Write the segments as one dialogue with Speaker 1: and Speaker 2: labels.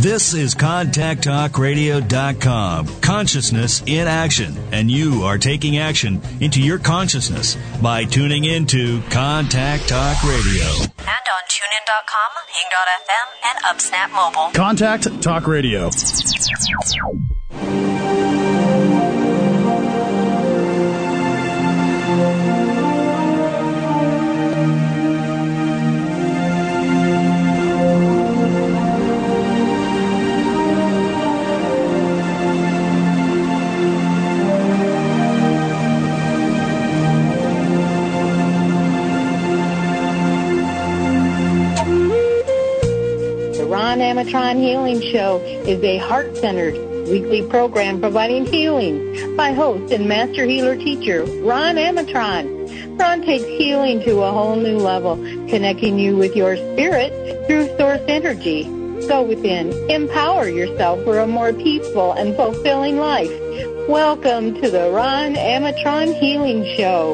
Speaker 1: This is ContactTalkRadio.com. Consciousness in action. And you are taking action into your consciousness by tuning into Contact Talk Radio.
Speaker 2: And on TuneIn.com, Hing.fm, and UpSnap Mobile.
Speaker 3: Contact Talk Radio.
Speaker 4: Ron Amatron Healing Show is a heart-centered weekly program providing healing by host and master healer teacher Ron Amatron. Ron takes healing to a whole new level, connecting you with your spirit through source energy. Go within, empower yourself for a more peaceful and fulfilling life. Welcome to the Ron Amatron Healing Show.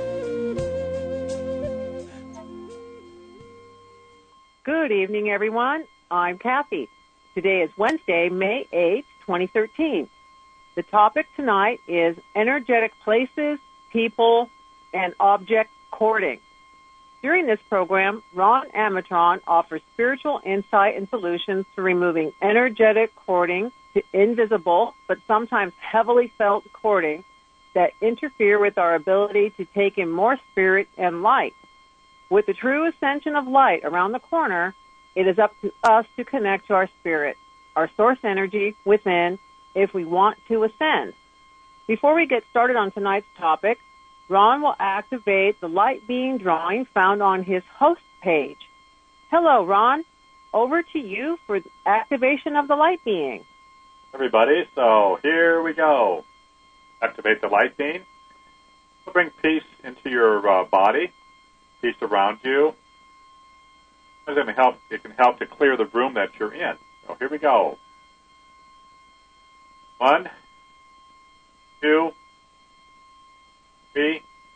Speaker 5: Good evening, everyone. I'm Kathy. Today is Wednesday, May 8th, 2013. The topic tonight is energetic places, people, and object courting. During this program, Ron Amatron offers spiritual insight and solutions to removing energetic courting to invisible but sometimes heavily felt courting that interfere with our ability to take in more spirit and light. With the true ascension of light around the corner, it is up to us to connect to our spirit, our source energy within, if we want to ascend. Before we get started on tonight's topic, Ron will activate the light being drawing found on his host page. Hello, Ron. Over to you for the activation of the light being.
Speaker 6: Everybody, so here we go. Activate the light being. We'll bring peace into your body, peace around you. It can help to clear the room that you're in. So here we go. 1, 2, 3,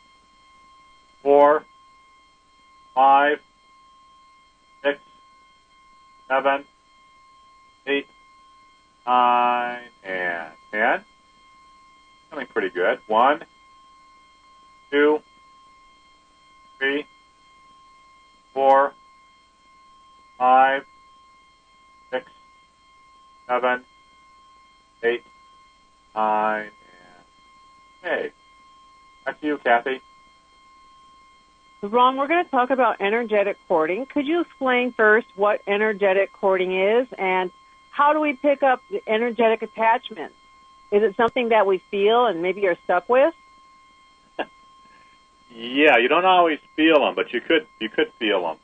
Speaker 6: 4, 5, 6, 7, 8, 9, and 10. Feeling pretty good. 1, 2, 3, 4, 5, 6, 7, 8, 9, and hey. Back to you, Kathy.
Speaker 5: Ron, we're going to talk about energetic courting. Could you explain first what energetic courting is and how do we pick up the energetic attachments? Is it something that we feel and maybe are stuck with?
Speaker 6: Yeah, you don't always feel them, but you could feel them.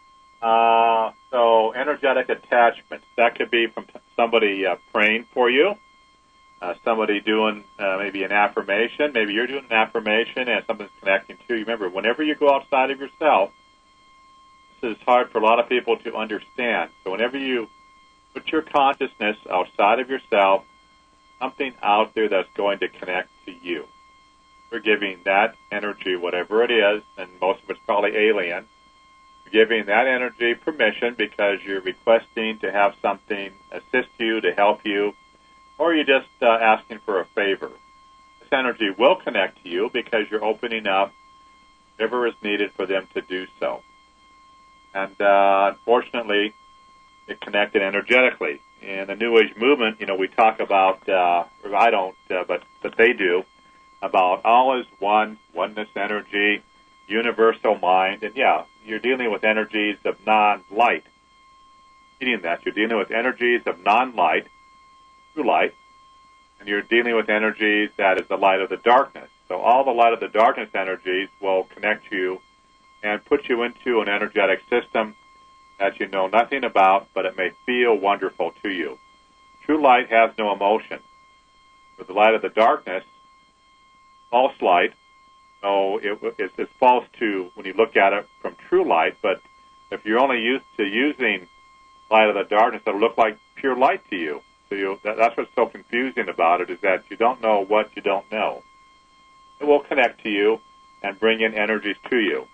Speaker 6: So energetic attachments, that could be from somebody praying for you, somebody doing maybe an affirmation. Maybe you're doing an affirmation and something's connecting to you. Remember, whenever you go outside of yourself, this is hard for a lot of people to understand. So whenever you put your consciousness outside of yourself, something out there that's going to connect to you. You're giving that energy, whatever it is, and most of it's probably alien. You're giving that energy permission because you're requesting to have something assist you, to help you, or you're just asking for a favor. This energy will connect to you because you're opening up whatever is needed for them to do so. And unfortunately, it connected energetically. In the New Age movement, we talk about, or I don't, but they do, about all is one, oneness energy, universal mind, and yeah, you're dealing with energies of non-light. Meaning that you're dealing with energies of non-light, true light, and you're dealing with energies that is the light of the darkness. So all the light of the darkness energies will connect you and put you into an energetic system that you know nothing about, but it may feel wonderful to you. True light has no emotion. With the light of the darkness, false light, so it's false to when you look at it from true light, but if you're only used to using light of the darkness, it'll look like pure light to you. So that's what's so confusing about it, is that you don't know what you don't know. It will connect to you and bring in energies to you.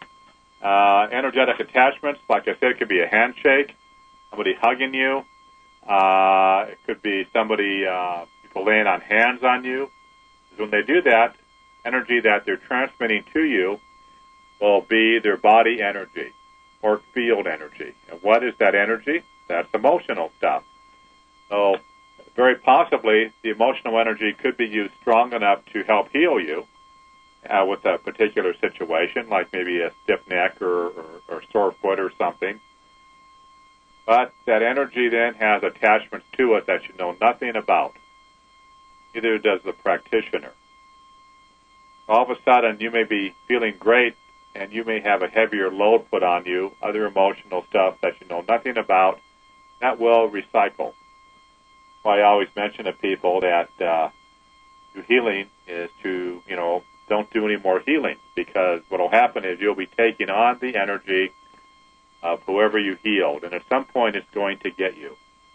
Speaker 6: Energetic attachments, like I said, it could be a handshake, somebody hugging you. could be somebody, people laying on hands on you. When they do that, energy that they're transmitting to you will be their body energy or field energy. And what is that energy? That's emotional stuff. So very possibly the emotional energy could be used strong enough to help heal you with a particular situation, like maybe a stiff neck or sore foot or something. But that energy then has attachments to it that you know nothing about. Neither does the practitioner. All of a sudden, you may be feeling great, and you may have a heavier load put on you, other emotional stuff that you know nothing about. That will recycle. Why I always mention to people that do healing is to, don't do any more healing, because what will happen is you'll be taking on the energy of whoever you healed, and at some point it's going to get you.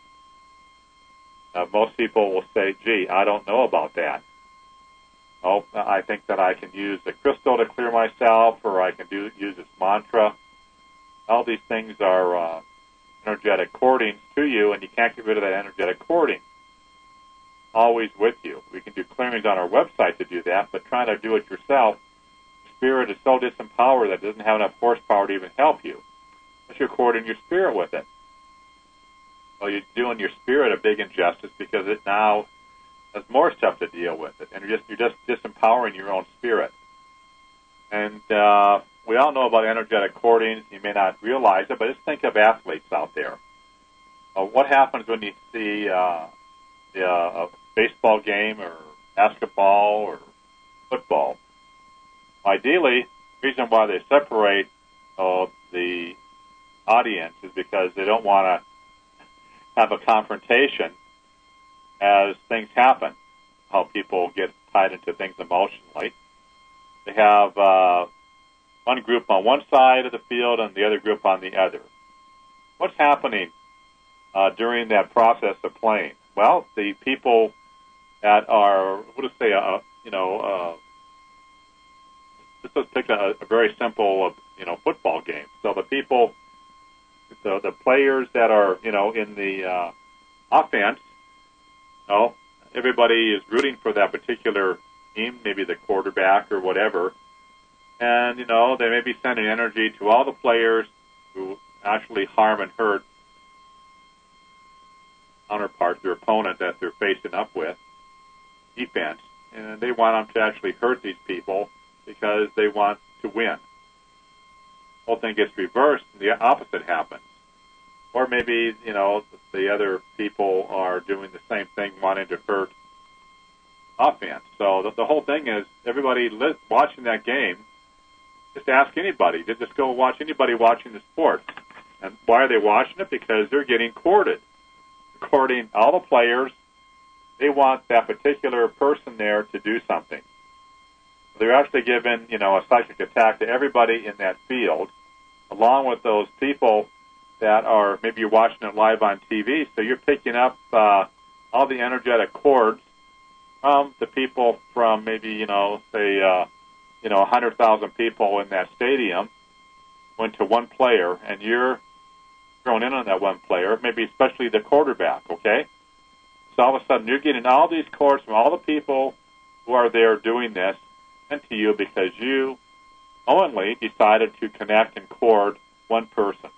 Speaker 6: Most people will say, gee, I don't know about that. Oh, I think that I can use a crystal to clear myself, or I can use this mantra. All these things are energetic cordings to you, and you can't get rid of that energetic cording. Always with you. We can do clearings on our website to do that, but trying to do it yourself, spirit is so disempowered that it doesn't have enough horsepower to even help you. Unless you're cording your spirit with it. Well, you're doing your spirit a big injustice, because it now has more stuff to deal with it, and you're just disempowering your own spirit. And we all know about energetic cordings. You may not realize it, but just think of athletes out there. What happens when you see a baseball game or basketball or football? Ideally, the reason why they separate the audience is because they don't want to have a confrontation as things happen, how people get tied into things emotionally. They have one group on one side of the field and the other group on the other. What's happening during that process of playing? Well, the people that are, let's pick a very simple, football game. So the players that are, in the offense, everybody is rooting for that particular team, maybe the quarterback or whatever. And, they may be sending energy to all the players who actually harm and hurt counterpart, their opponent that they're facing up with, defense. And they want them to actually hurt these people because they want to win. The whole thing gets reversed and the opposite happens. Or maybe, the other people are doing the same thing, wanting to hurt offense. So the whole thing is, everybody watching that game, just ask anybody. Just go watch anybody watching the sport. And why are they watching it? Because they're getting courted. Courting all the players. They want that particular person there to do something. They're actually giving, a psychic attack to everybody in that field, along with those people that are, maybe you're watching it live on TV, so you're picking up all the energetic cords from the people from maybe, 100,000 people in that stadium went to one player, and you're thrown in on that one player, maybe especially the quarterback, okay? So all of a sudden you're getting all these cords from all the people who are there doing this sent to you because you knowingly decided to connect and cord one person.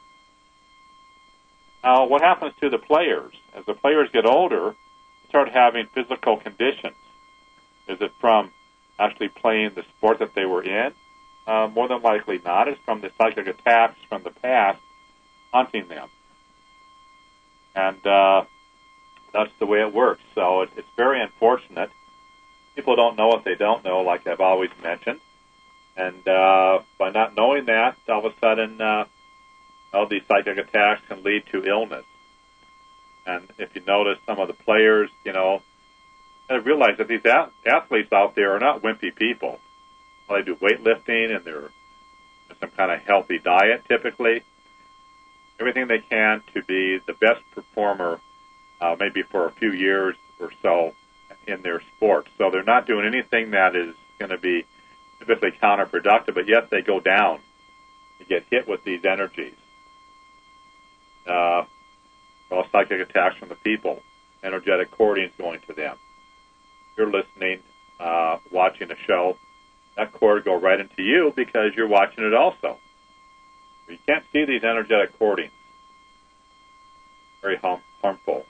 Speaker 6: Now, what happens to the players? As the players get older, they start having physical conditions. Is it from actually playing the sport that they were in? More than likely not. It's from the psychic attacks from the past haunting them. And that's the way it works. So it's very unfortunate. People don't know what they don't know, like I've always mentioned. And by not knowing that, all of a sudden, these psychic attacks can lead to illness. And if you notice some of the players, I realize that these athletes out there are not wimpy people. Well, they do weightlifting and they're some kind of healthy diet typically. Everything they can to be the best performer, maybe for a few years or so in their sport. So they're not doing anything that is going to be typically counterproductive, but yet they go down. They get hit with these energies. Psychic attacks from the people. energetic cordings going to them. You're listening, watching a show, that cord go right into you because you're watching it also. You can't see these energetic cordings. Very harmful.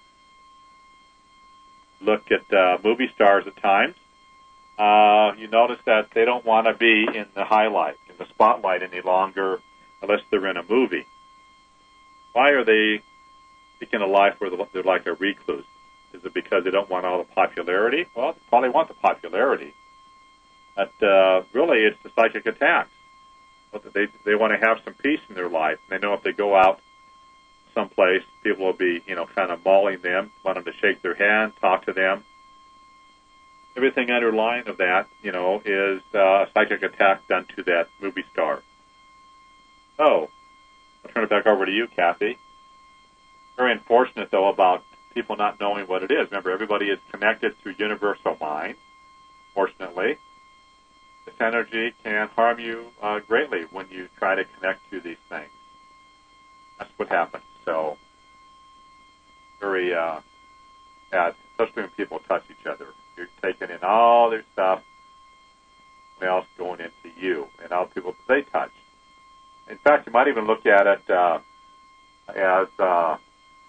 Speaker 6: Look at movie stars at times. You notice that they don't want to be in the highlight, in the spotlight any longer, unless they're in a movie. Why are they seeking a life where they're like a recluse? Is it because they don't want all the popularity? Well, they probably want the popularity. But really, it's the psychic attacks. They want to have some peace in their life. They know if they go out someplace, people will be, kind of mauling them, want them to shake their hand, talk to them. Everything underlying of that, is a psychic attack done to that movie star. So, I'll turn it back over to you, Kathy. Very unfortunate, though, about people not knowing what it is. Remember, everybody is connected through universal mind, fortunately. This energy can harm you greatly when you try to connect to these things. That's what happens. So, very bad, especially when people touch each other. You're taking in all their stuff, something else going into you, and all people they touch. In fact, you might even look at it as talk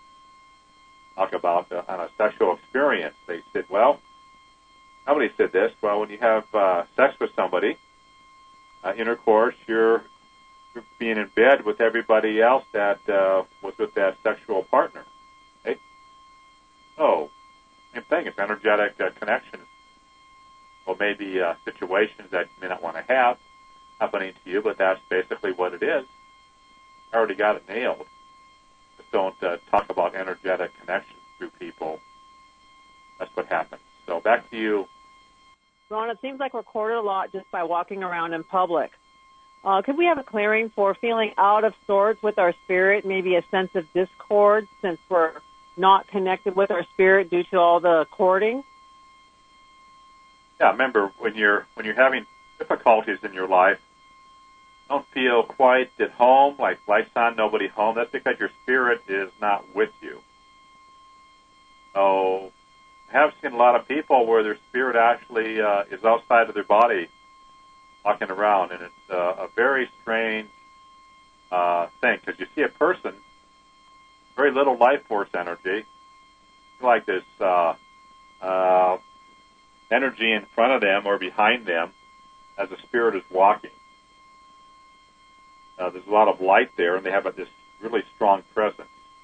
Speaker 6: about on a sexual experience. They said, well, somebody said this. Well, when you have sex with somebody, intercourse, you're being in bed with everybody else that was with that sexual partner. Okay? So, same thing. It's energetic connections. Well, maybe situations that you may not want to have happening to you, but that's basically what it is. I already got it nailed. Just don't talk about energetic connections through people. That's what happens. So back to you.
Speaker 5: Ron, it seems like we're recorded a lot just by walking around in public. Could we have a clearing for feeling out of sorts with our spirit, maybe a sense of discord since we're not connected with our spirit due to all the cording?
Speaker 6: Yeah, remember, when you're having difficulties in your life, don't feel quite at home, like life's on, nobody home. That's because your spirit is not with you. So I have seen a lot of people where their spirit actually is outside of their body walking around, and it's a very strange thing, because you see a person, very little life force energy, like this energy in front of them or behind them as the spirit is walking. There's a lot of light there, and they have this really strong presence.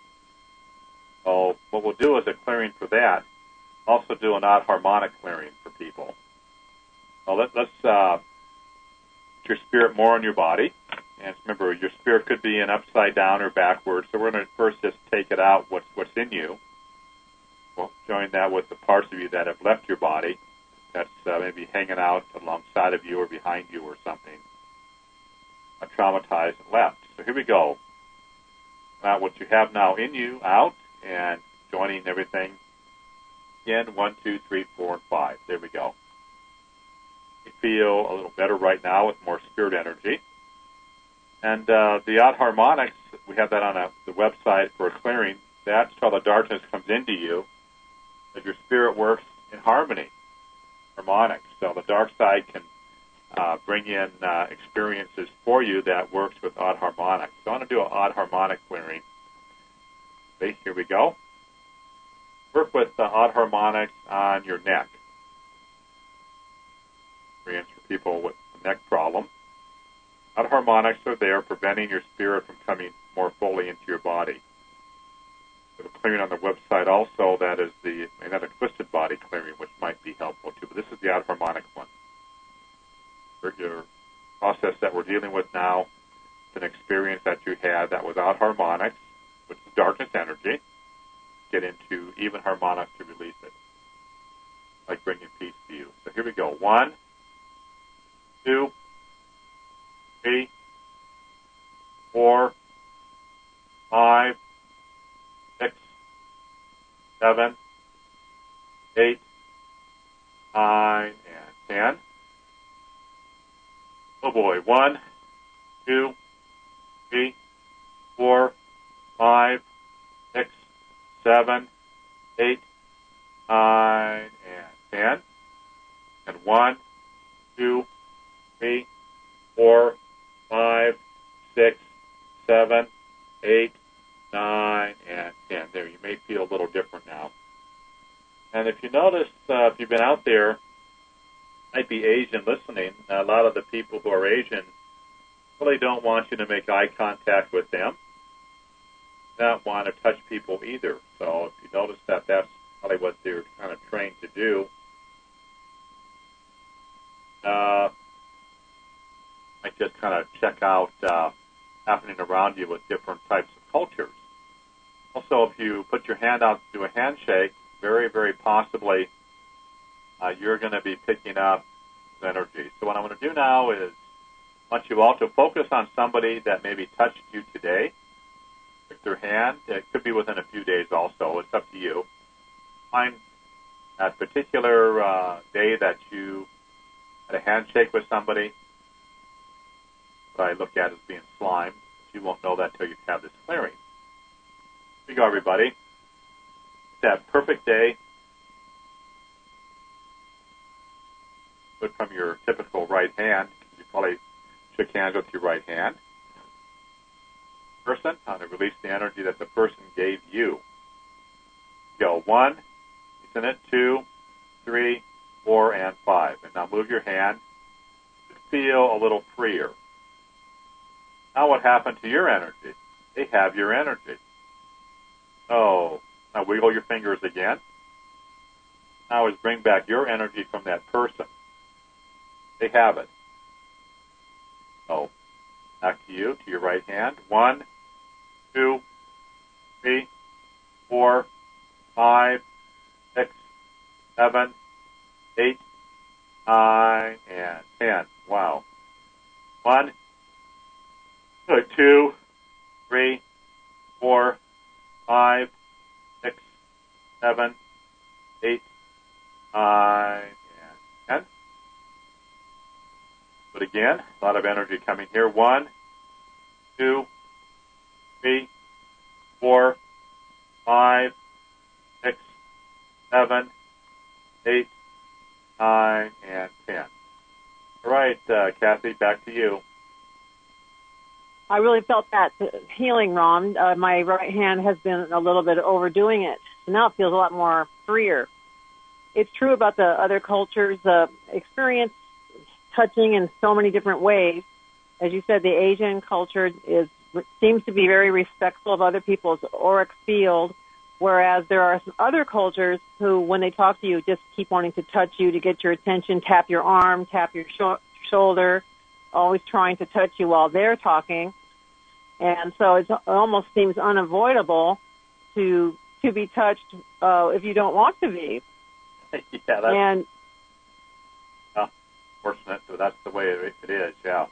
Speaker 6: So what we'll do is a clearing for that. Also do an odd harmonic clearing for people. Well, let's put your spirit more in your body. And remember, your spirit could be in upside down or backwards. So we're going to first just take it out, what's in you. We'll join that with the parts of you that have left your body. That's maybe hanging out alongside of you or behind you or something. Traumatized and left. So here we go. Now what you have now in you, out, and joining everything. Again, 1, 2, 3, 4, and 5. There we go. You feel a little better right now with more spirit energy. And the odd harmonics, we have that on the website for a clearing. That's how the darkness comes into you, that your spirit works in harmony, harmonics. So the dark side can bring in experiences for you that works with odd harmonics. So I want to do an odd harmonic clearing. Okay, here we go. Work with odd harmonics on your neck. Experience for people with a neck problem. Odd harmonics are there preventing your spirit from coming more fully into your body. There's a clearing on the website also that is another twisted body clearing, which might be helpful too. But this is the odd harmonic one. Your process that we're dealing with now is an experience that you had that was odd harmonics, which is darkness energy. Get into even harmonics to release it, like bringing peace to you. So here we go. 1, 2, 3, 4, 5, 6, 7, 8, 9, and 10. Oh boy, 1, 2, 3, 4, 5, 6, 7, 8, 9, and 10. And 1, 2, 3, 4, 5, 6, 7, 8, 9, and 10. There, you may feel a little different now. And if you notice, if you've been out there, might be Asian listening, a lot of the people who are Asian really don't want you to make eye contact with them. Not want to touch people either. So if you notice that, that's probably what they're kind of trained to do. Might just kind of check out happening around you with different types of cultures. Also, if you put your hand out to do a handshake, very, very possibly you're going to be picking up energy. So what I'm going to do now is I want you all to focus on somebody that maybe touched you today. Pick their hand. It could be within a few days also. It's up to you. Find that particular day that you had a handshake with somebody, what I look at as being slime. You won't know that until you have this clearing. Here you go, everybody. It's that perfect day. Do it from your typical right hand. You probably shook hands with your right hand. Person, I'm going to release the energy that the person gave you. Go 1, isn't it? 2, 3, 4, and 5. And now move your hand. Feel a little freer. Now what happened to your energy? They have your energy. Oh, now wiggle your fingers again. Now is bring back your energy from that person. They have it. Oh, back to you, to your right hand. 1, 2, 3, 4, 5, 6, 7, 8, 9, and 10. Wow. 1, 2, 3, 4, 5, 6, 7, 8, 9, and 10. But again, a lot of energy coming here. 1, 2, 3, 4, 5, 6, 7, 8, 9, and 10. All right, Kathy, back to you.
Speaker 5: I really felt that healing, Ron. My right hand has been a little bit overdoing it. So now it feels a lot more freer. It's true about the other cultures. Experience touching in so many different ways. As you said, the Asian culture seems to be very respectful of other people's auric field, whereas there are some other cultures who, when they talk to you, just keep wanting to touch you to get your attention, tap your arm, tap your shoulder, always trying to touch you while they're talking. And so it almost seems unavoidable to be touched if you don't want to be.
Speaker 6: Yeah, that's fortunate. So that's the way it is. Yeah.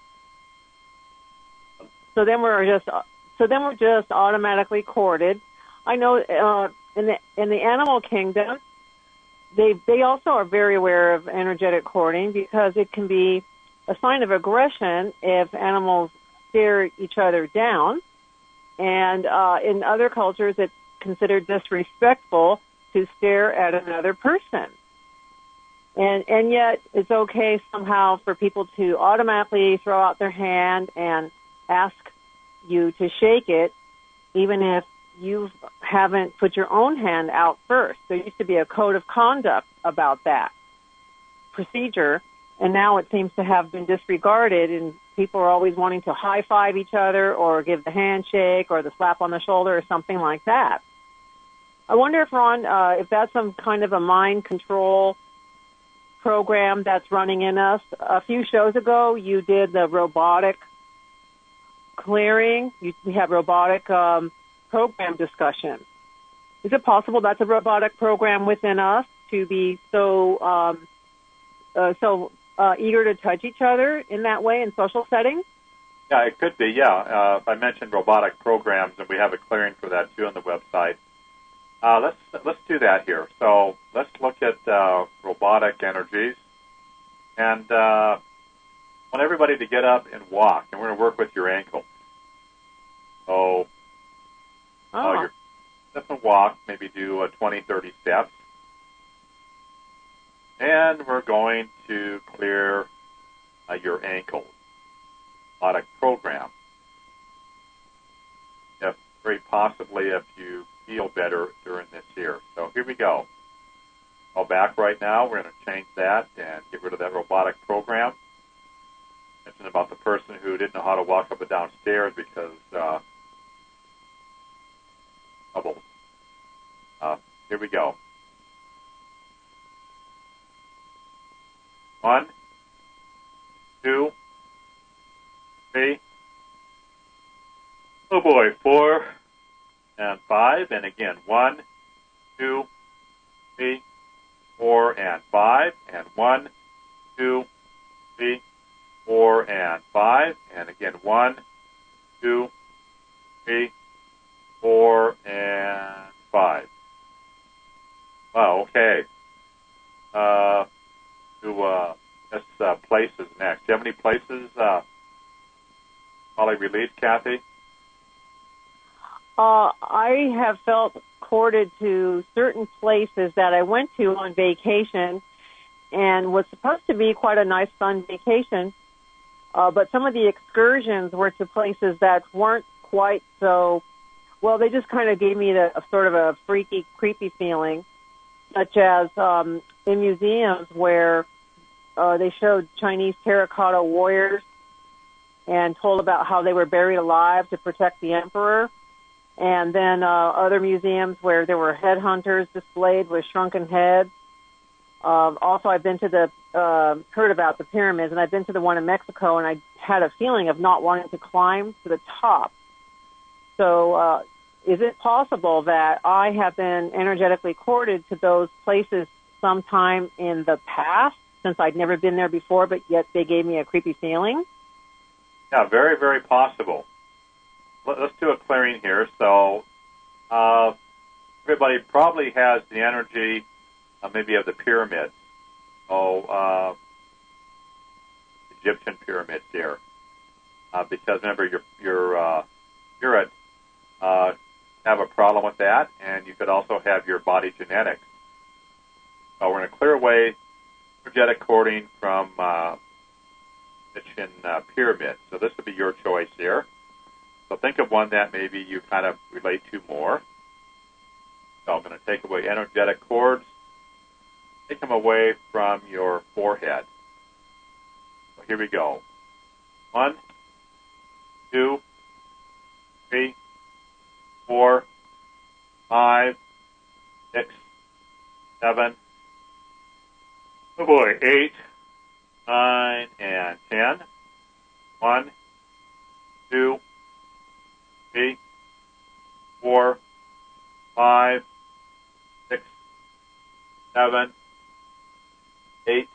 Speaker 5: So then we're just automatically courted. I know in the animal kingdom, they also are very aware of energetic courting because it can be a sign of aggression if animals stare each other down. And in other cultures, it's considered disrespectful to stare at another person. And yet it's okay somehow for people to automatically throw out their hand and ask you to shake it, even if you haven't put your own hand out first. There used to be a code of conduct about that procedure, and now it seems to have been disregarded, and people are always wanting to high-five each other or give the handshake or the slap on the shoulder or something like that. I wonder if, Ron, if that's some kind of a mind control program that's running in us. A few shows ago, you did the robotic clearing. We have robotic program discussion. Is it possible that's a robotic program within us to be so eager to touch each other in that way in social settings?
Speaker 6: Yeah, it could be, yeah. I mentioned robotic programs, and we have a clearing for that, too, on the website. Let's do that here. So let's look at robotic energies. And I want everybody to get up and walk, and we're going to work with your ankles. So you're step and walk, maybe do 20, 30 steps. And we're going to clear your ankles. Robotic program. If very possibly if you feel better during this here. So here we go. Go back right now. We're going to change that and get rid of that robotic program. Mentioned about the person who didn't know how to walk up and down stairs because troubles. Here we go. 1, 2, 3. Oh boy, 4 and 5. And again, 1, 2, 3, 4 and 5. And 1, 2, 3, 4 and 5. And again, 1, 2, 3, 4 and 5. Wow, okay. This places next. Do you have any places probably released, Kathy?
Speaker 5: I have felt courted to certain places that I went to on vacation and was supposed to be quite a nice, fun vacation. But some of the excursions were to places that weren't quite so, well, they just kind of gave me a sort of a freaky, creepy feeling, such as in museums where they showed Chinese terracotta warriors and told about how they were buried alive to protect the emperor. And then other museums where there were headhunters displayed with shrunken heads. Also, I've been to heard about the pyramids, and I've been to the one in Mexico, and I had a feeling of not wanting to climb to the top. So is it possible that I have been energetically courted to those places sometime in the past, since I'd never been there before, but yet they gave me a creepy feeling?
Speaker 6: Yeah, very, very possible. Let's do a clearing here. So everybody probably has the energy maybe of the pyramids. Egyptian pyramids here. Because remember, your spirit have a problem with that, and you could also have your body genetics. So we're going to clear away energetic cording from Egyptian pyramids. So this would be your choice here. So think of one that maybe you kind of relate to more. So I'm going to take away energetic cords. Take them away from your forehead. So here we go. 1, 2, 3, 4, 5, 6, 7. Oh boy, 8, 9, and 10. 1, 2, 3, 4, 5, 6, 7, 8,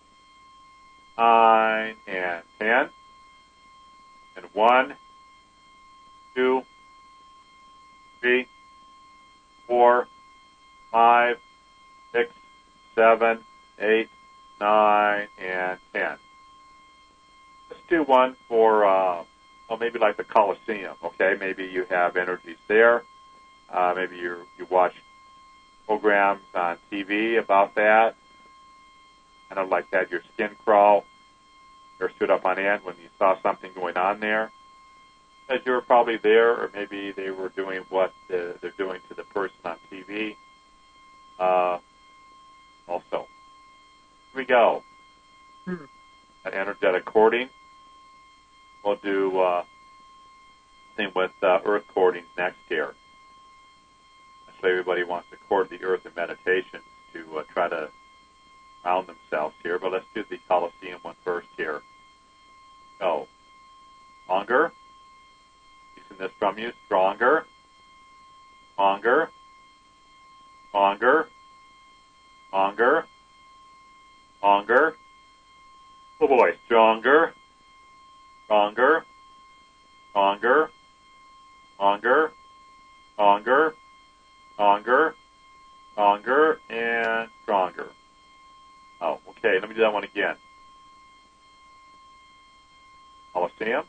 Speaker 6: 9, and 10. And 1, 2, 3, 4, 5, 6, 7, 8, 9, and 10. Let's do one for, maybe like the Colosseum, okay? Maybe you have energies there. Maybe you watch programs on TV about that. Kind of like had your skin crawl or stood up on end when you saw something going on there. As you were probably there, or maybe they were doing what they're doing to the person on TV. Also, here we go. An energetic cording. We'll do thing with earth cordings next here. So everybody wants to cord the earth in meditations to try to ground themselves here. But let's do the Colosseum one first here. Go. Stronger. Using this from you. Stronger. Stronger. Stronger. Stronger. Stronger. Oh boy. Stronger. Stronger. Stronger. Stronger. Stronger. Stronger. Stronger. And stronger. Oh, okay. Let me do that one again. Colosseum.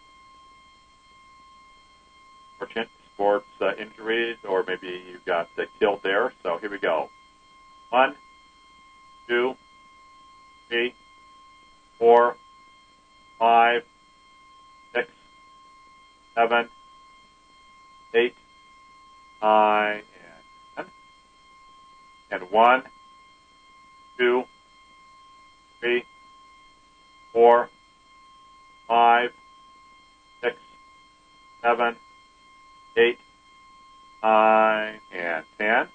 Speaker 6: Sports injuries, or maybe you got killed there. So here we go. 1, 2, 3, 4, 5, 6, 7, 8, 9, and 10. And 1, 2, 3, 4, 5, 6, 7, 8, 9, and 10.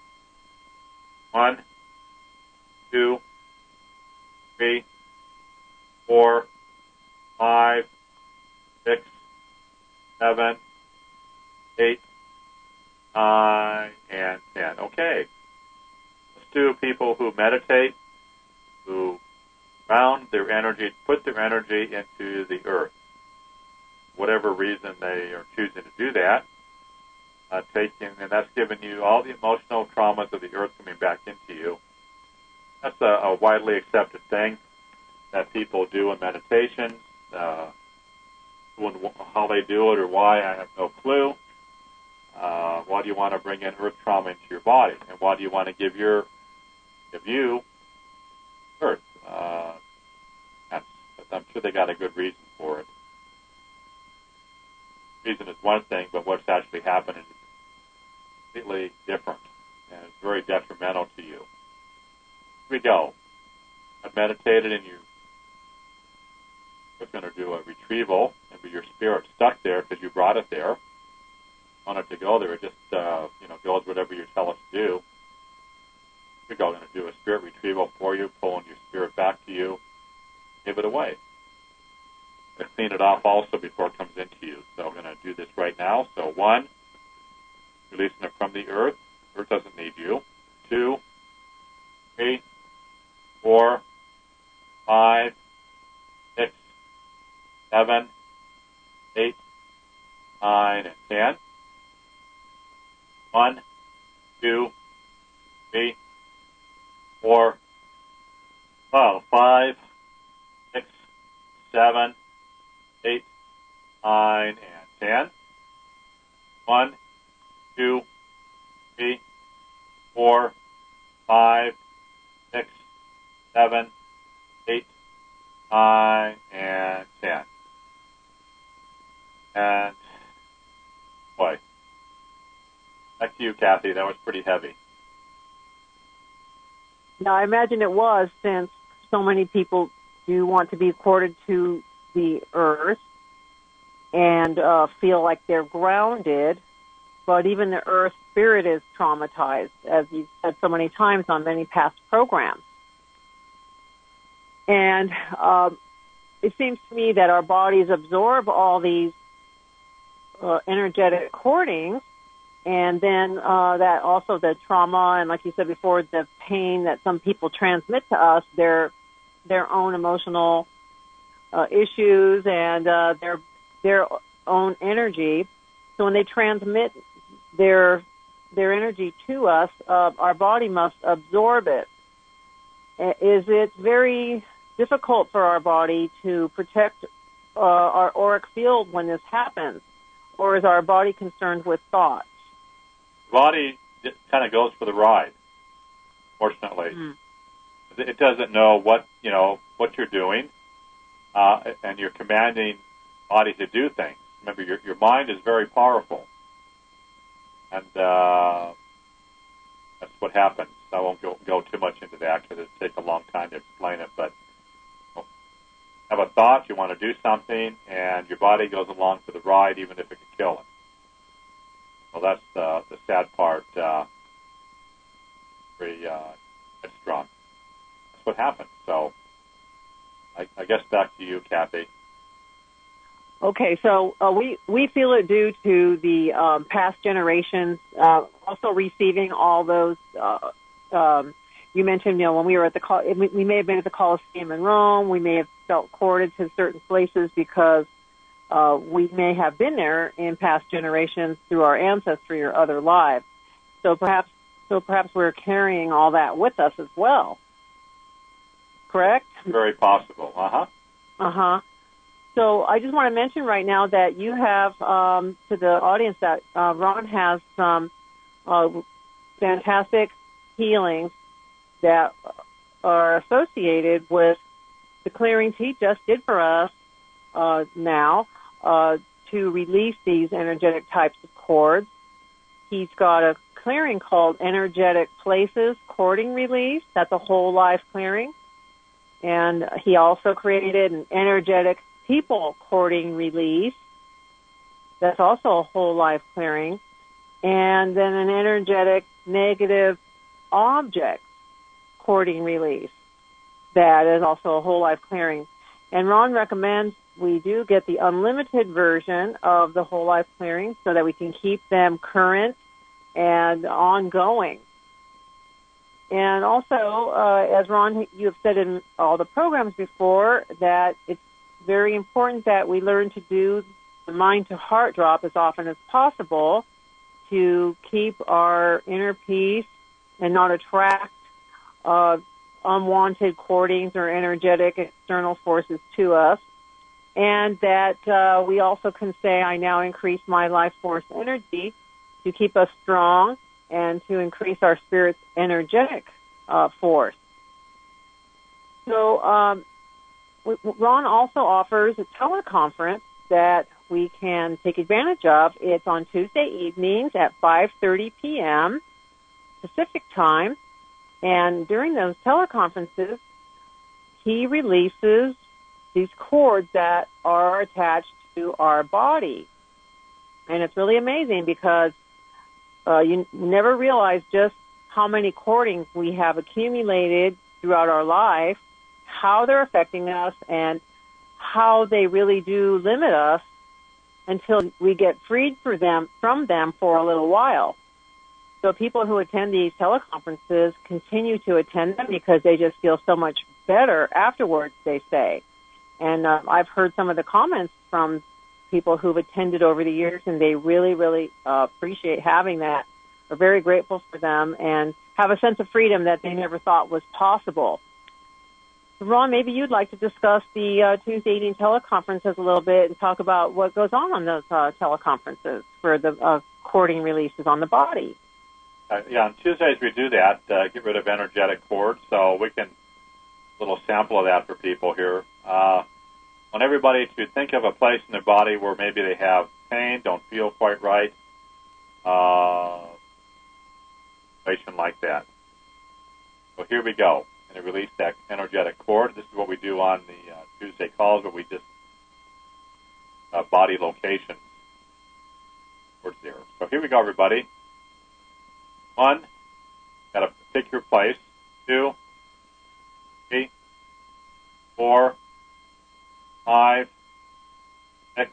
Speaker 6: 1, 2, 3, 4, 5, 6, 7, 8, 9, and 10. Okay. Let's do people who meditate, who ground their energy, put their energy into the earth. Whatever reason they are choosing to do that, and that's giving you all the emotional traumas of the earth coming back into you. That's a widely accepted thing that people do in meditation. How they do it or why, I have no clue. Why do you want to bring in earth trauma into your body? And why do you want to give you earth? I'm sure they got a good reason for it. Reason is one thing, but what's actually happening is completely different, and it's very detrimental to you. Here we go. I've meditated, and you're going to do a retrieval. Maybe your spirit's stuck there because you brought it there. Want it to go there. It just goes whatever you tell us to do. Here we go. I'm going to do a spirit retrieval for you, pulling your spirit back to you. Give it away. I'm going to clean it off also before it comes into you. So I'm going to do this right now. So 1, releasing it from the earth. Earth doesn't need you. 2, 3, 4, 5, 6, 7, 8, 9, and 10. 1, 2, 3, 4, 5, 6, 7, 8, 9, and 10. 1, 2, 3, 4, 5, 6, 7, 8, 9, and 10. And, boy, back to you, Kathy. That was pretty heavy.
Speaker 5: Now, I imagine it was, since so many people do want to be accorded to the earth and feel like they're grounded, but even the earth spirit is traumatized, as you've said so many times on many past programs. And it seems to me that our bodies absorb all these energetic cordings, and then that also the trauma, and like you said before, the pain that some people transmit to us, their own emotional issues and their own energy. So when they transmit their energy to us, our body must absorb it. Is it very difficult for our body to protect our auric field when this happens, or is our body concerned with thoughts?
Speaker 6: The body kind of goes for the ride, fortunately. It doesn't know what you're doing, and you're commanding body to do things. Remember, your mind is very powerful, and that's what happens. I won't go too much into that because it'd take a long time to explain it, but have a thought, you want to do something, and your body goes along for the ride even if it could kill it. Well, that's the sad part. Very headstrong. That's what happens. So I guess back to you, Kathy.
Speaker 5: Okay, so we feel it due to the past generations also receiving all those. You mentioned, when we were at we may have been at the Colosseum in Rome. We may have felt corded to certain places because we may have been there in past generations through our ancestry or other lives. So perhaps we're carrying all that with us as well. Correct?
Speaker 6: Very possible.
Speaker 5: So I just want to mention right now that you have, to the audience, that Ron has some fantastic healings that are associated with the clearings he just did for us now to release these energetic types of cords. He's got a clearing called Energetic Places Cording Release. That's a whole life clearing. And he also created an Energetic People Cording Release. That's also a whole life clearing. And then an Energetic Negative Objects Cording Release. That is also a whole life clearing. And Ron recommends we do get the unlimited version of the whole life clearing so that we can keep them current and ongoing. And also, as Ron, you have said in all the programs before, that it's very important that we learn to do the mind-to-heart drop as often as possible to keep our inner peace and not attract unwanted cordings or energetic external forces to us. And that we also can say, I now increase my life force energy to keep us strong and to increase our spirit's energetic force. So Ron also offers a teleconference that we can take advantage of. It's on Tuesday evenings at 5:30 p.m. Pacific time. And during those teleconferences, he releases these cords that are attached to our body. And it's really amazing because you never realize just how many cordings we have accumulated throughout our life, how they're affecting us, and how they really do limit us until we get freed from them for a little while. So people who attend these teleconferences continue to attend them because they just feel so much better afterwards, they say. And I've heard some of the comments from people who've attended over the years, and they really, really appreciate having that. Are very grateful for them and have a sense of freedom that they never thought was possible. So Ron, maybe you'd like to discuss the Tuesday evening teleconferences a little bit and talk about what goes on those teleconferences for the cording releases on the body.
Speaker 6: Yeah, on Tuesdays we do that, get rid of energetic cords, so we can, a little sample of that for people here. I want everybody to think of a place in their body where maybe they have pain, don't feel quite right, like that. So here we go. And release that energetic cord. This is what we do on the Tuesday calls, where we just body locations towards there. So here we go, everybody. 1, gotta pick your place. 2, 3, 4, 5, 6,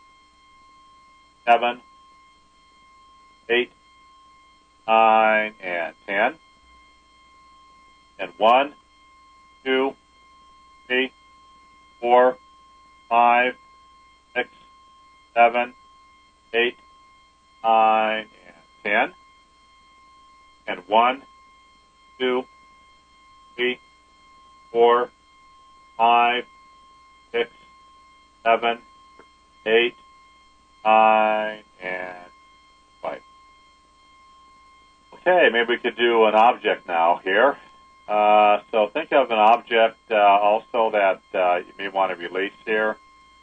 Speaker 6: 7, 8, 9, and 10. And 1, 2, 3, 4, 5, 6, 7, 8, 9, and 10. And 1, 2, 3, 4, 5, 6, 7, 8, 9, and 5. Okay, maybe we could do an object now here. So think of an object also that you may want to release here.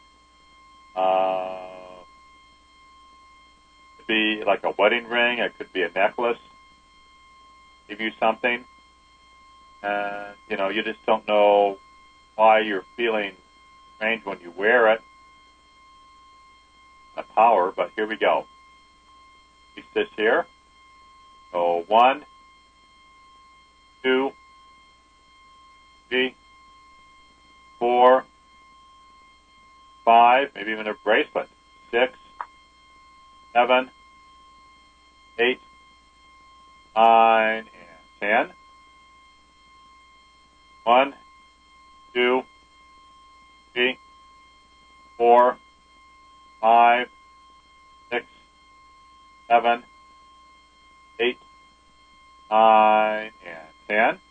Speaker 6: It could be like a wedding ring. It could be a necklace. Give you something. You just don't know why you're feeling strange when you wear it. A power, but here we go. Release this here. So 1, 2, 3, 4, 5, maybe even a bracelet. 6, 7, 8, 9, and 10. 1, 2, 3, 4, 5, 6, 7, 8, 9, and 10.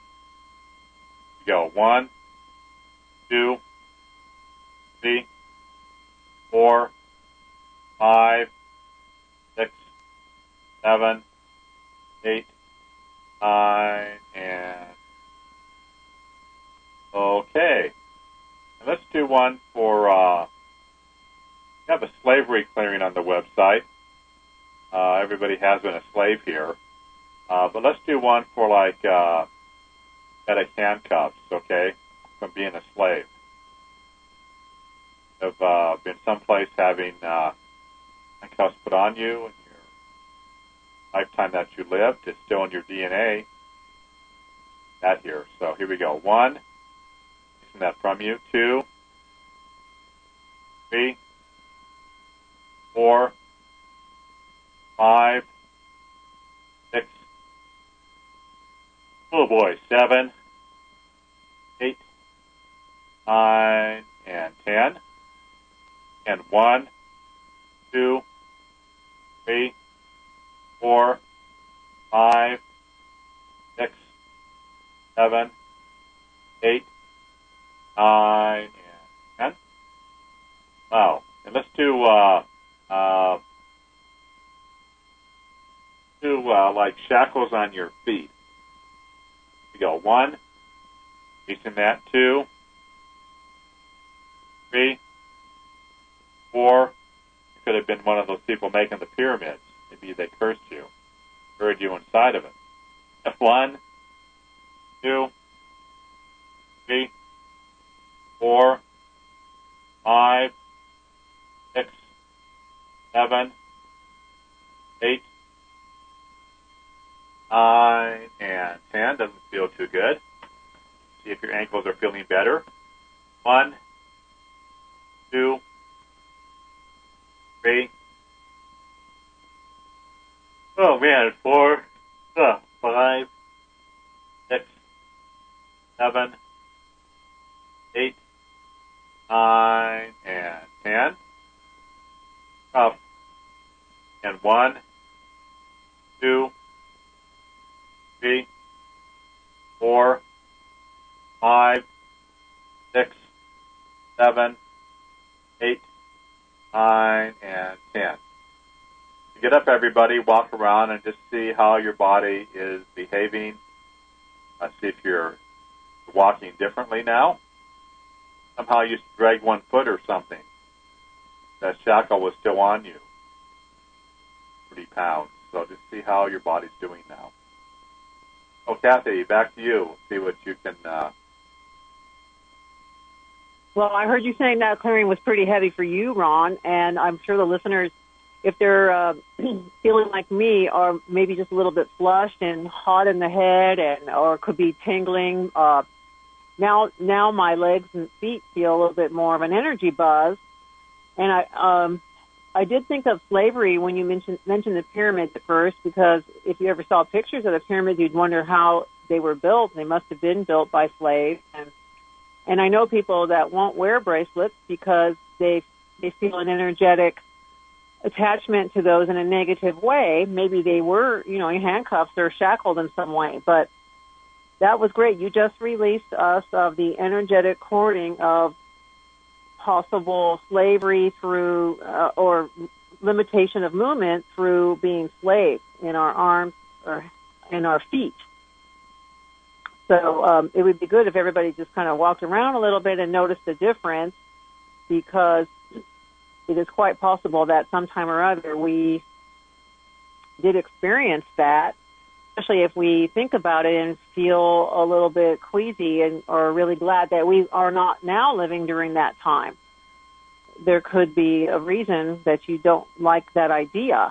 Speaker 6: Go 1, 2, 3, 4, 5, 6, 7, 8, 9, and one for, you have a slavery clearing on the website. Everybody has been a slave here. But let's do one for like static handcuffs, okay, from being a slave. Have been someplace having handcuffs put on you in your lifetime that you lived. It's still in your DNA. That here. So here we go. 1, using that from you. 2, 3, 4, 5, 6, oh boy, 7, 8, 9, and 10. And 1, 2, 3, 4, 5, 6, 7, 8, 9, and 10. Wow. And let's do like shackles on your feet. We go 1, using that. 2, 3, 4. You could have been one of those people making the pyramids. Maybe they cursed you, buried you inside of it. 1, 2, 3, 4, 5, 6, 7, 8, 9, and 10. Doesn't feel too good. See if your ankles are feeling better. 1, 2, 3. Oh man, 4, 5, 6, 7, 8, 9, and 10. Up. And 1, 2, 3, 4, 5, 6, 7, 8, 9, and 10. Get up, everybody. Walk around and just see how your body is behaving. See if you're walking differently now. Somehow you dragged one foot or something. That shackle was still on you. 30 pounds. So just see how your body's doing now. Oh, Kathy, back to you. See what you can...
Speaker 5: Well, I heard you saying that clearing was pretty heavy for you, Ron, and I'm sure the listeners, if they're feeling like me, are maybe just a little bit flushed and hot in the head, or could be tingling. Now my legs and feet feel a little bit more of an energy buzz, and I did think of slavery when you mentioned the pyramids at first, because if you ever saw pictures of the pyramids, you'd wonder how they were built. They must have been built by slaves, and I know people that won't wear bracelets because they feel an energetic attachment to those in a negative way. Maybe they were, in handcuffs or shackled in some way. But that was great. You just released us of the energetic cording of possible slavery through or limitation of movement through being slaves in our arms or in our feet. So it would be good if everybody just kind of walked around a little bit and noticed the difference, because it is quite possible that sometime or other we did experience that, especially if we think about it and feel a little bit queasy and are really glad that we are not now living during that time. There could be a reason that you don't like that idea.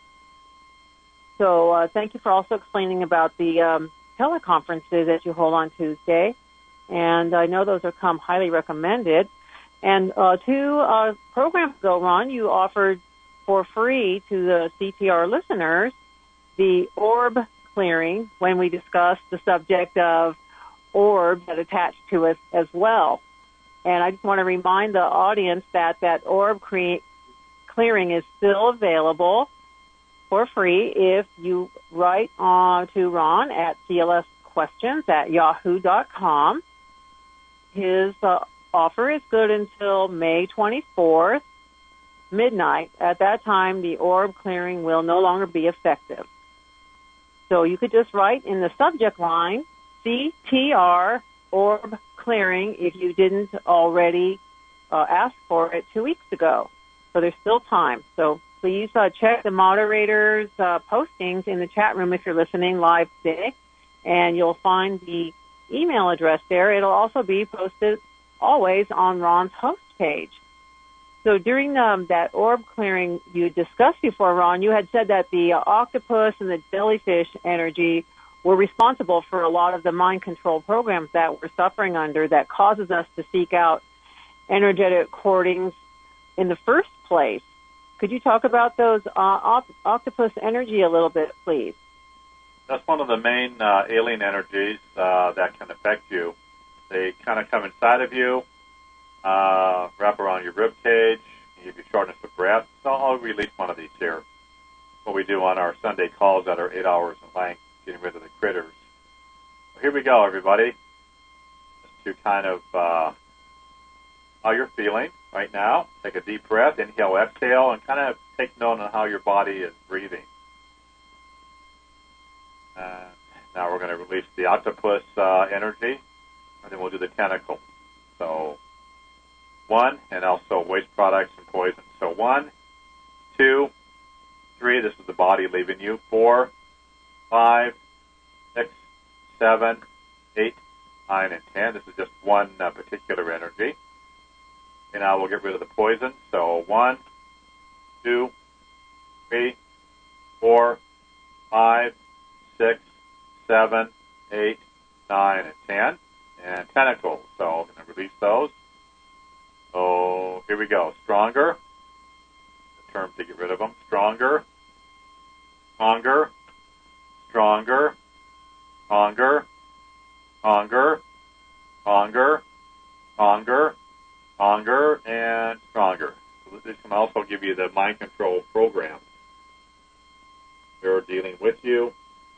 Speaker 5: So thank you for also explaining about the teleconferences that you hold on Tuesday. And I know those have come highly recommended. And 2 programs ago, Ron, you offered for free to the CTR listeners the orb clearing when we discussed the subject of orbs that attach to us as well. And I just want to remind the audience that orb clearing is still available for free if you write to Ron at clsquestions@yahoo.com. His offer is good until May 24th, midnight. At that time, the orb clearing will no longer be effective. So you could just write in the subject line, CTR orb clearing, if you didn't already asked for it 2 weeks ago. So there's still time. So please check the moderators' postings in the chat room if you're listening live today, and you'll find the email address there. It'll also be posted always on Ron's host page. So during that orb clearing you discussed before, Ron, you had said that the octopus and the jellyfish energy were responsible for a lot of the mind control programs that we're suffering under that causes us to seek out energetic cordings in the first place. Could you talk about those octopus energy a little bit, please?
Speaker 6: That's one of the main alien energies that can affect you. They kind of come inside of you, wrap around your rib cage, give you shortness of breath. So I'll release one of these here. What we do on our Sunday calls that are 8 hours in length, getting rid of the critters. So here we go, everybody. Just to kind of how you're feeling right now. Take a deep breath, inhale, exhale, and kind of take note on how your body is breathing. Now we're going to release the octopus energy, and then we'll do the tentacles. So 1, and also waste products and poison. So 1, 2, 3, this is the body leaving you. 4, 5, 6, 7, 8, 9, and 10. This is just one particular energy. And now we'll get rid of the poison. So 1, 2, 3, 4, 5, 6, 7, 8, 9, and 10. And tentacles. So I'm going to release those. So here we go. Stronger. The term to get rid of them. Stronger. Stronger. Stronger. Stronger. Stronger. Stronger. Stronger. Stronger. And stronger. So this can also give you the mind control program. They're dealing with you.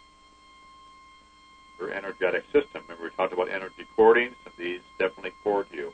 Speaker 6: Your energetic system. Remember, we talked about energy cordings, and these definitely cord you.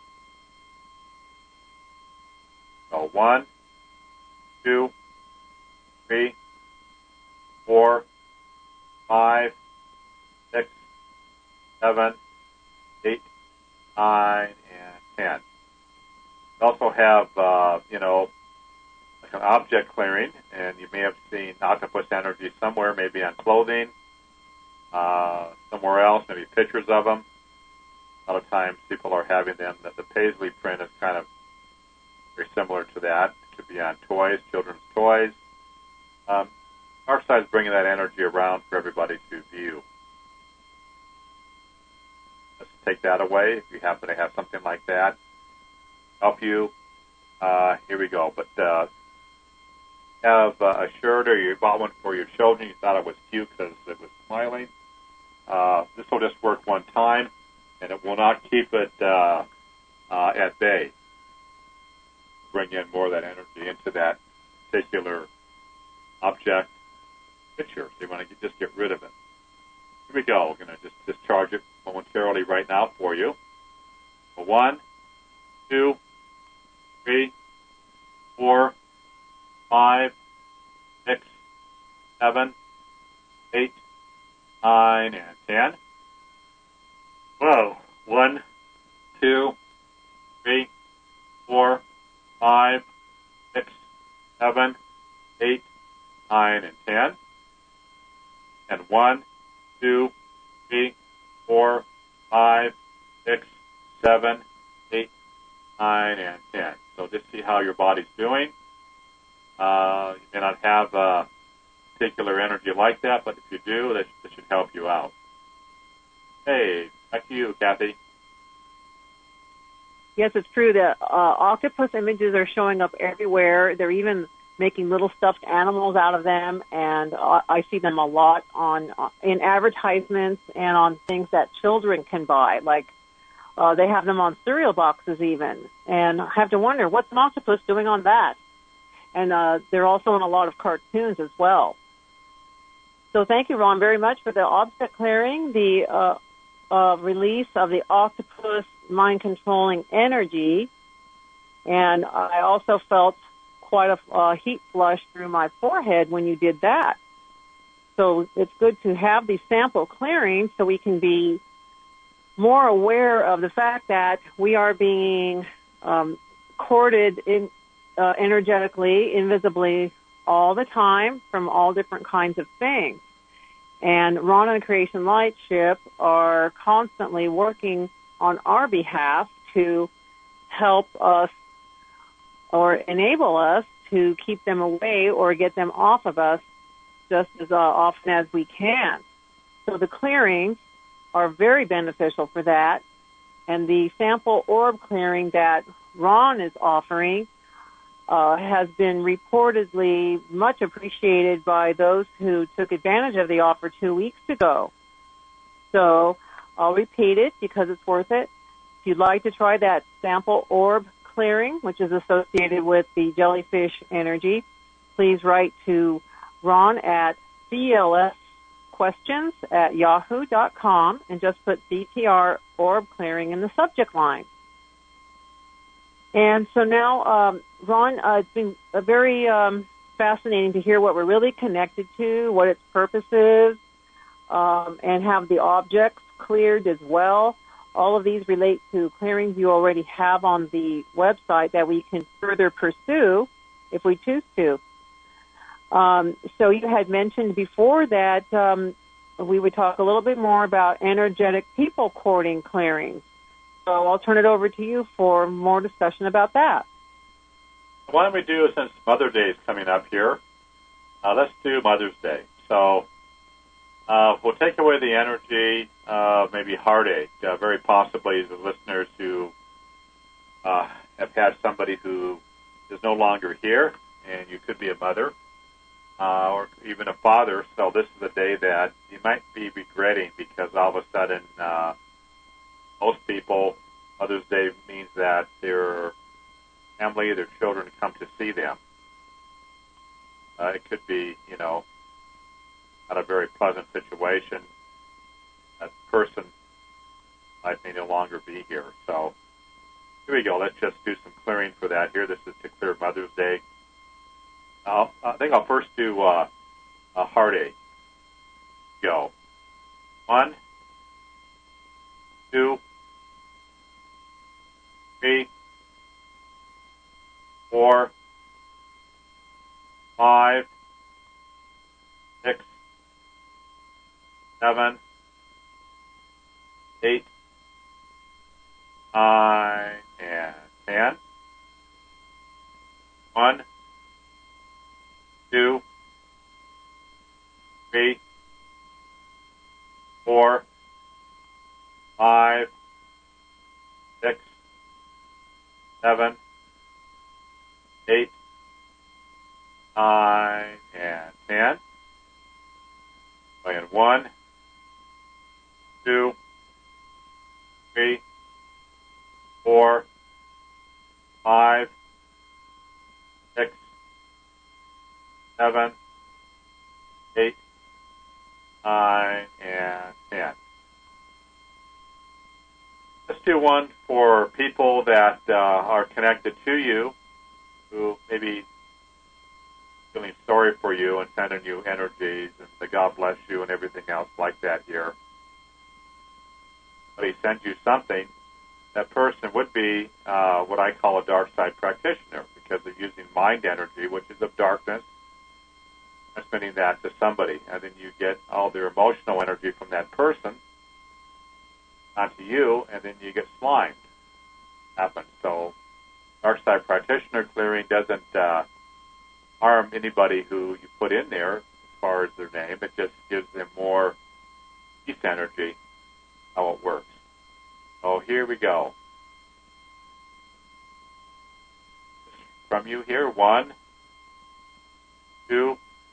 Speaker 6: So 1, 2, 3, 4, 5, 6, 7, 8, 9, and 10. We also have, like an object clearing, and you may have seen octopus energy somewhere, maybe on clothing, somewhere else, maybe pictures of them. A lot of times people are having them. That the paisley print is kind of very similar to that. It could be on toys, children's toys. Our side is bringing that energy around for everybody to view. Let's take that away if you happen to have something like that. Help you. Here we go. But have a shirt, or you bought one for your children. You thought it was cute because it was smiling. This will just work one time, and it will not keep it at bay. Bring in more of that energy into that particular object picture. So you want to just get rid of it. Here we go. We're going to just discharge it momentarily right now for you. 1, 2, 3, 4, 5, 6, 7, 8, 9, and 10. Whoa. 1, 2, 3, 4, 5, 6, 7, 8, 9, and 10. And 1, 2, 3, 4, 5, 6, 7, 8, 9, and 10. So just see how your body's doing. You may not have a particular energy like that, but if you do, this should help you out. Hey, back to you, Kathy.
Speaker 5: Yes, it's true that octopus images are showing up everywhere. They're even making little stuffed animals out of them, and I see them a lot in advertisements and on things that children can buy. Like they have them on cereal boxes even, and I have to wonder, what's an octopus doing on that? And they're also in a lot of cartoons as well. So thank you, Ron, very much for the object clearing, the release of the octopus mind-controlling energy. And I also felt quite a heat flush through my forehead when you did that. So it's good to have these sample clearings so we can be more aware of the fact that we are being corded energetically, invisibly, all the time from all different kinds of things. And Ron and the Creation Light Ship are constantly working on our behalf to help us or enable us to keep them away or get them off of us just as often as we can. So the clearings are very beneficial for that. And the sample orb clearing that Ron is offering has been reportedly much appreciated by those who took advantage of the offer 2 weeks ago. So I'll repeat it because it's worth it. If you'd like to try that sample orb clearing, which is associated with the jellyfish energy, please write to Ron at clsquestions@yahoo.com and just put CTR orb clearing in the subject line. And so now, Ron, it's been very fascinating to hear what we're really connected to, what its purpose is, and have the objects cleared as well. All of these relate to clearings you already have on the website that we can further pursue if we choose to. So you had mentioned before that we would talk a little bit more about energetic people courting clearings. So I'll turn it over to you for more discussion about that.
Speaker 6: Why don't we do, since Mother's Day is coming up here, let's do Mother's Day. So we'll take away the energy of maybe heartache, very possibly the listeners who have had somebody who is no longer here, and you could be a mother or even a father. So this is a day that you might be regretting because all of a sudden most people, Mother's Day means that their family, their children come to see them. It could be, not a very pleasant situation. That person may no longer be here. So here we go. Let's just do some clearing for that here. This is to clear Mother's Day. I think I'll first do a heartache. Go. 1, 2, 3, 4, 5, 6, 7, 8, 9, and 10. 1, 2, 3, 4, 5, 6, 7, 8, 9, and 10. And 1, 2, 3, 4, 5, 6, 7, 8, 9, and 10. Let's do one for people that are connected to you, who may be feeling sorry for you and sending you energies and the God bless you and everything else like that here. But he sends you something. That person would be what I call a dark side practitioner, because they're using mind energy, which is of darkness, transmitting that to somebody. And then you get all their emotional energy from that person onto you, and then you get slimed. Happens. So dark side practitioner clearing doesn't harm anybody who you put in there as far as their name. It just gives them more peace energy, how it works. So here we go. From you here, 1, 2,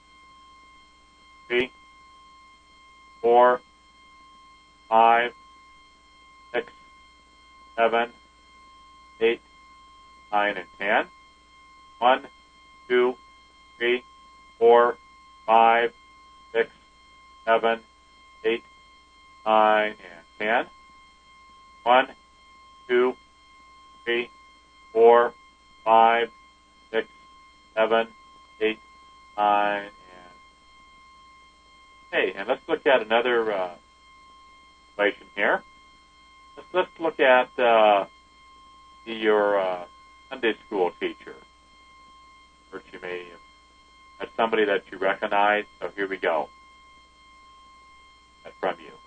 Speaker 6: 3, 4, 5, 6, 7, 8, 9, and 10. 1, 2, 3, 4, 5, 6, 7, 8, 9, and 10. 1, 2, 3, 4, 5, 6, 7, 8, 9, and hey, and let's look at another situation here. Let's look at be your Sunday school teacher. Or you may have had somebody that you recognize. So here we go. That's from you.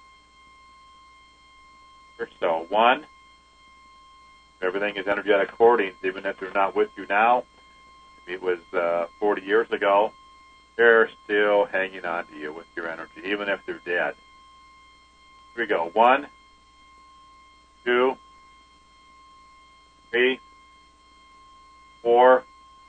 Speaker 6: So, 1, everything is energetic hoardings, even if they're not with you now. It was 40 years ago. They're still hanging on to you with your energy, even if they're dead. Here we go. 1, 2, 3, 4,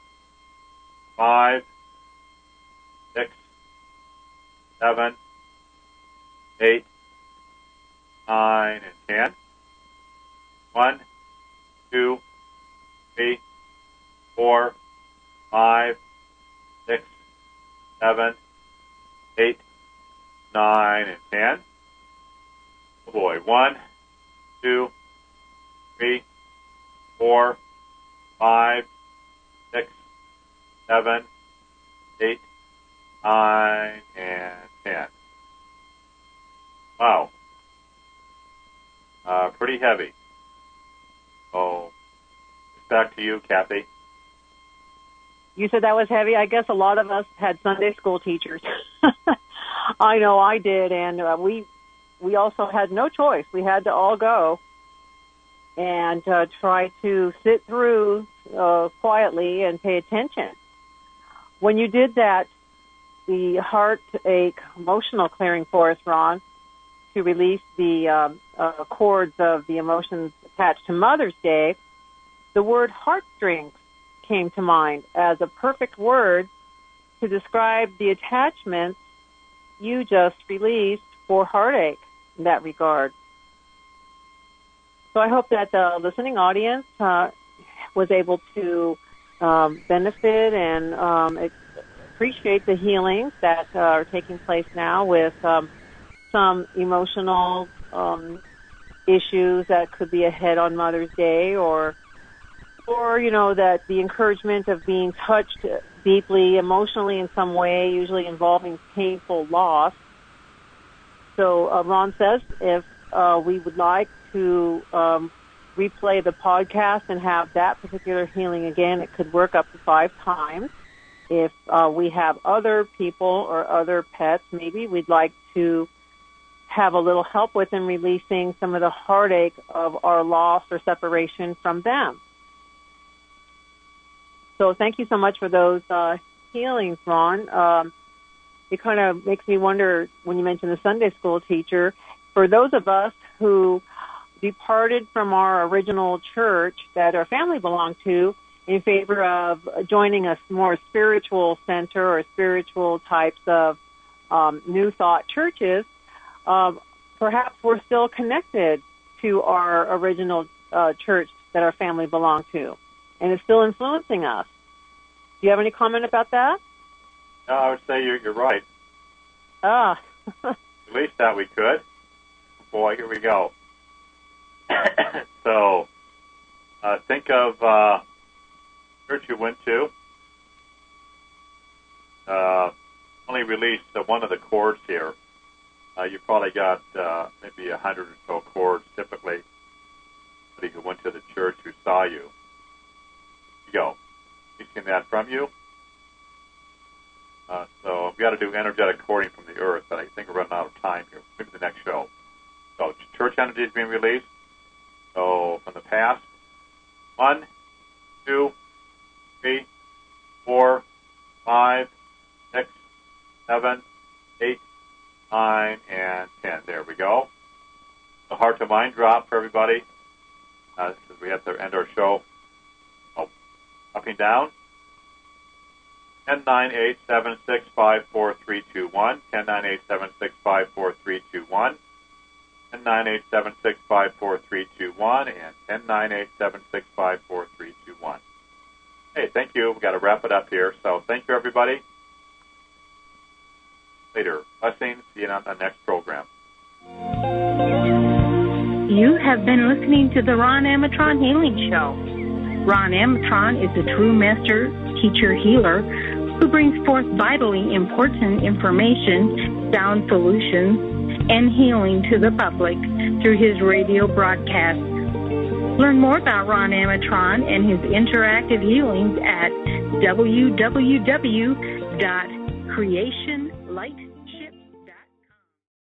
Speaker 6: 5, 6, 7, 8, 9, and 10. 1, 2, 3, 4, 5, 6, 7, 8, 9, and 10. Oh boy. 1, 2, 3, 4, 5, 6, 7, 8, 9, and 10. Wow. Pretty heavy. Oh, back to you, Kathy.
Speaker 5: You said that was heavy. I guess a lot of us had Sunday school teachers. I know I did, and we also had no choice. We had to all go and try to sit through quietly and pay attention. When you did that, the heartache emotional clearing for us, Ron, to release the cords of the emotions attached to Mother's Day, the word heartstrings came to mind as a perfect word to describe the attachments you just released for heartache in that regard. So I hope that the listening audience was able to benefit and appreciate the healings that are taking place now with some emotional issues that could be ahead on Mother's Day, or that the encouragement of being touched deeply emotionally in some way, usually involving painful loss. So Ron says if we would like to replay the podcast and have that particular healing again, it could work up to 5 times. If we have other people or other pets, maybe we'd like to have a little help with in releasing some of the heartache of our loss or separation from them. So thank you so much for those healings, Ron. It kind of makes me wonder, when you mentioned the Sunday school teacher, for those of us who departed from our original church that our family belonged to in favor of joining a more spiritual center or spiritual types of New Thought churches, perhaps we're still connected to our original church that our family belonged to, and it's still influencing us. Do you have any comment about that?
Speaker 6: No, I would say you're right.
Speaker 5: At
Speaker 6: least that we could. Boy, here we go. So, think of church you went to. Only released one of the chords here. You probably got maybe 100 or so chords typically. Somebody who went to the church who saw you. Here you go. Releasing that from you. So we've got to do energetic cording from the earth, but I think we're running out of time here. Maybe the next show. So church energy is being released. So from the past, 1, 2, 3, 4, 5, 6, 7, 8, 9, and 10. There we go. The heart to mind drop for everybody. We have to end our show. Up and down. 109876543221. 109876543221. 109876543221 and 109876543221. Hey, thank you. We've got to wrap it up here. So thank you, everybody. Later. Blessings. See you on the next program.
Speaker 3: You have been listening to the Ron Amatron Healing Show. Ron Amatron is a true master teacher healer who brings forth vitally important information, sound solutions, and healing to the public through his radio broadcasts. Learn more about Ron Amatron and his interactive healings at www.creationlight.com.